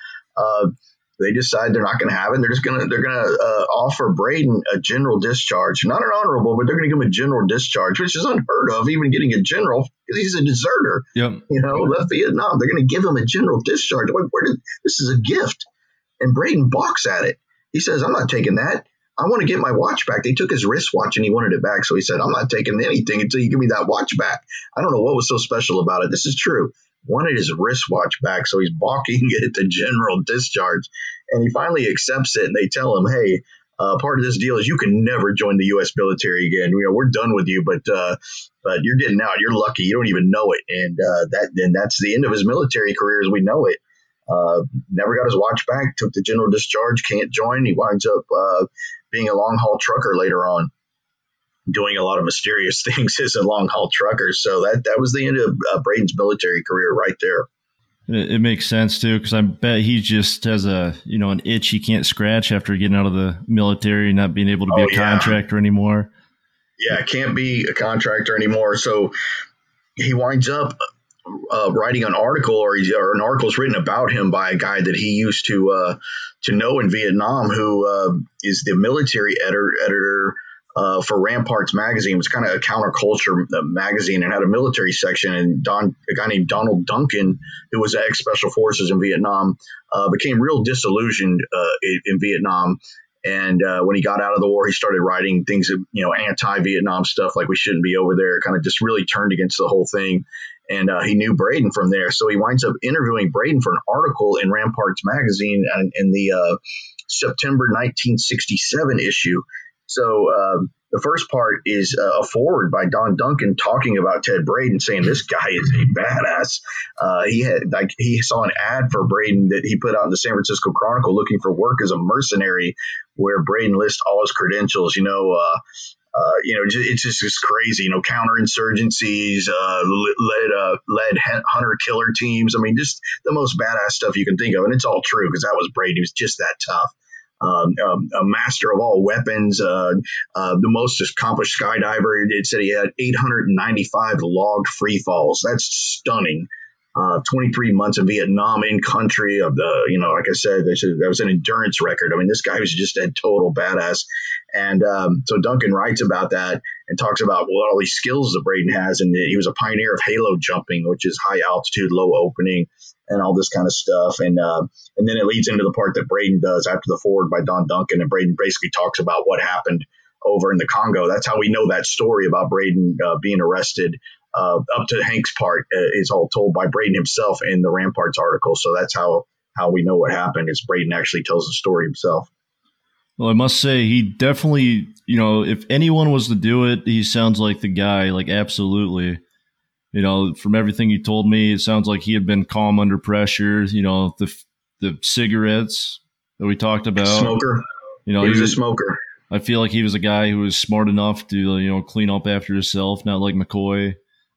C: they decide they're not going to have it. They're gonna offer Braden a general discharge, not an honorable, but they're going to give him a general discharge, which is unheard of, even getting a general, because he's a deserter.
B: Yep.
C: Left Vietnam. They're going to give him a general discharge. This is a gift, and Braden balks at it. He says, "I'm not taking that. I want to get my watch back." They took his wristwatch and he wanted it back. So he said, "I'm not taking anything until you give me that watch back." I don't know what was so special about it. This is true. Wanted his wristwatch back. So he's balking at the general discharge. And he finally accepts it. And they tell him, "Hey, part of this deal is you can never join the U.S. military again. We're done with you, but you're getting out. You're lucky. You don't even know it." And that's the end of his military career as we know it. Never got his watch back. Took the general discharge. Can't join. He winds up being a long haul trucker later on, doing a lot of mysterious things as a long haul trucker. So that was the end of Braden's military career right there.
B: It makes sense too, because I bet he just has an itch he can't scratch after getting out of the military, not being able to be a contractor anymore.
C: Yeah, can't be a contractor anymore. So he winds up writing an article, or an article is written about him by a guy that he used to know in Vietnam, who is the military editor for Ramparts magazine. It was kind of a counterculture magazine and had a military section. And a guy named Donald Duncan, who was ex-Special Forces in Vietnam, became real disillusioned in Vietnam. And when he got out of the war, he started writing things, anti-Vietnam stuff, like we shouldn't be over there, kind of just really turned against the whole thing. And he knew Braden from there. So he winds up interviewing Braden for an article in Ramparts magazine in the September 1967 issue. So the first part is a foreword by Don Duncan talking about Ted Braden, saying this guy is a badass. He saw an ad for Braden that he put out in the San Francisco Chronicle looking for work as a mercenary, where Braden lists all his credentials. It's just crazy. Counterinsurgencies, led hunter killer teams. I mean, just the most badass stuff you can think of, and it's all true because that was Braden. He was just that tough. A master of all weapons, the most accomplished skydiver. It said he had 895 logged free falls. That's stunning. 23 months of Vietnam in country of the, like I said, that was an endurance record. I mean, this guy was just a total badass. And so Duncan writes about that and talks about all these skills that Braden has. And he was a pioneer of halo jumping, which is high altitude, low opening, and all this kind of stuff. And then it leads into the part that Braden does after the foreword by Don Duncan. And Braden basically talks about what happened over in the Congo. That's how we know that story about Braden being arrested. Up to Hank's part is all told by Braden himself in the Ramparts article. So that's how we know what happened, is Braden actually tells the story himself.
B: Well, I must say, he definitely, if anyone was to do it, he sounds like the guy, like absolutely. From everything you told me, it sounds like he had been calm under pressure. The cigarettes that we talked about.
C: Smoker. He was a smoker.
B: I feel like he was a guy who was smart enough to, clean up after himself, not like McCoy.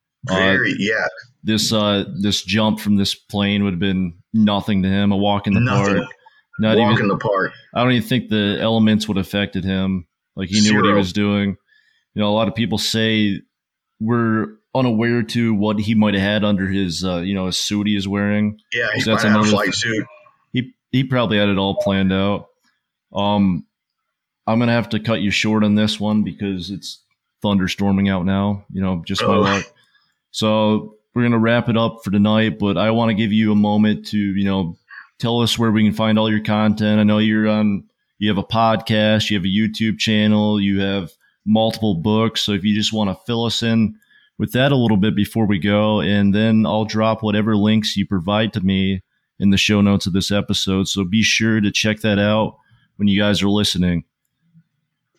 B: This jump from this plane would have been nothing to him. A walk in the park. In the park. I don't even think the elements would have affected him. Like, he knew what he was doing. A lot of people say we're unaware to what he might have had under his, his suit he is wearing.
C: Yeah, he might have a flight suit.
B: He probably had it all planned out. I'm gonna have to cut you short on this one because it's thunderstorming out now. Just my luck. So we're going to wrap it up for tonight, but I want to give you a moment to, tell us where we can find all your content. I know you have a podcast, you have a YouTube channel, you have multiple books. So if you just want to fill us in with that a little bit before we go, and then I'll drop whatever links you provide to me in the show notes of this episode. So be sure to check that out when you guys are listening.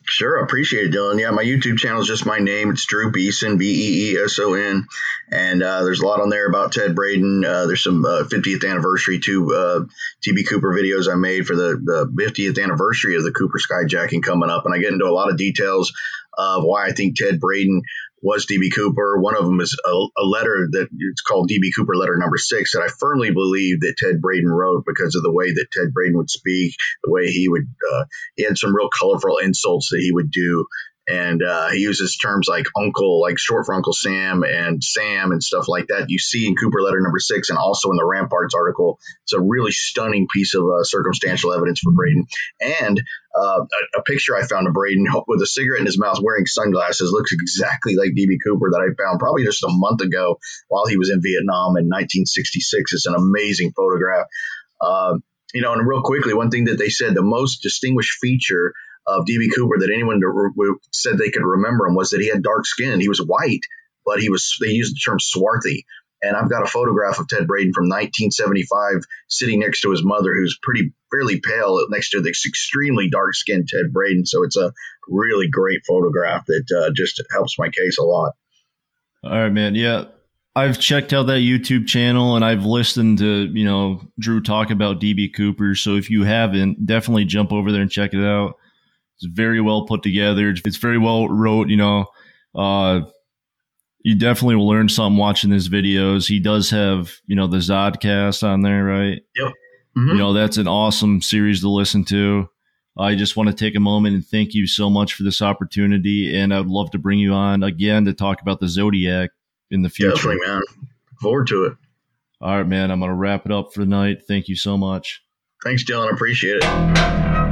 C: Sure, I appreciate it, Dylan. Yeah, my YouTube channel is just my name. It's Drew Beeson, Beeson, and there's a lot on there about Ted Braden. There's some 50th anniversary DB Cooper videos I made for the 50th anniversary of the Cooper skyjacking coming up, and I get into a lot of details of why I think Ted Braden was DB Cooper. One of them is a letter that it's called DB Cooper letter number 6 that I firmly believe that Ted Braden wrote because of the way that Ted Braden would speak, the way he would, he had some real colorful insults that he would do. And he uses terms like uncle, like short for Uncle Sam and stuff like that. You see in Cooper letter number 6 and also in the Ramparts article. It's a really stunning piece of circumstantial evidence for Braden. And a picture I found of Braden with a cigarette in his mouth wearing sunglasses looks exactly like DB Cooper that I found probably just a month ago while he was in Vietnam in 1966. It's an amazing photograph. And real quickly, one thing that they said, the most distinguished feature of DB Cooper that anyone said they could remember him was that he had dark skin. He was white, but they used the term swarthy. And I've got a photograph of Ted Braden from 1975 sitting next to his mother, who's fairly pale, next to this extremely dark skinned Ted Braden. So it's a really great photograph that just helps my case a lot.
B: All right, man. Yeah. I've checked out that YouTube channel and I've listened to, Drew talk about DB Cooper. So if you haven't, definitely jump over there and check it out. It's very well put together. It's very well wrote, you definitely will learn something watching his videos. He does have, the Zodcast on there, right?
C: Yep. Mm-hmm.
B: That's an awesome series to listen to. I just want to take a moment and thank you so much for this opportunity. And I would love to bring you on again to talk about the Zodiac in the future.
C: Definitely, man. Look forward to it.
B: All right, man. I'm going to wrap it up for the night. Thank you so much.
C: Thanks, Dylan. I appreciate it.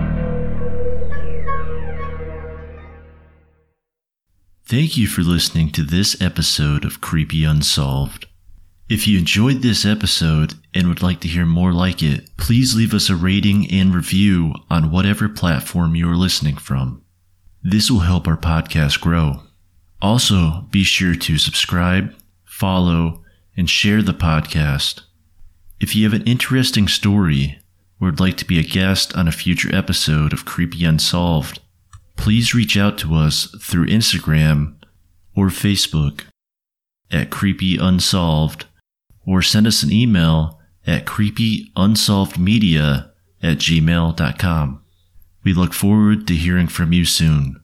A: Thank you for listening to this episode of Creepy Unsolved. If you enjoyed this episode and would like to hear more like it, please leave us a rating and review on whatever platform you are listening from. This will help our podcast grow. Also, be sure to subscribe, follow, and share the podcast. If you have an interesting story or would like to be a guest on a future episode of Creepy Unsolved, please reach out to us through Instagram or Facebook at Creepy Unsolved, or send us an email at creepyunsolvedmedia@gmail.com. We look forward to hearing from you soon.